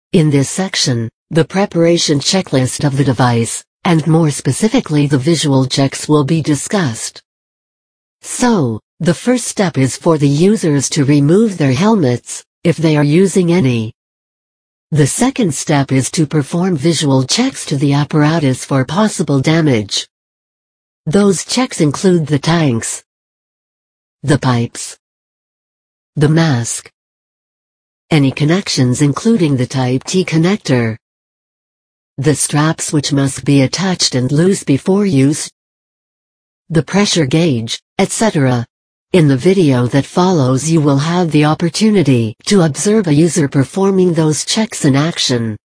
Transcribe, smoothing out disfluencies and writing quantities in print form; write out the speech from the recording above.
In this section, the preparation checklist of the device, and more specifically the visual checks, will be discussed. So, the first step is for the users to remove their helmets, if they are using any. The second step is to perform visual checks to the apparatus for possible damage. Those checks include the tanks, the pipes, the mask, any connections including the Type-T connector, the straps which must be attached and loose before use, the pressure gauge, etc. In the video that follows you will have the opportunity to observe a user performing those checks in action.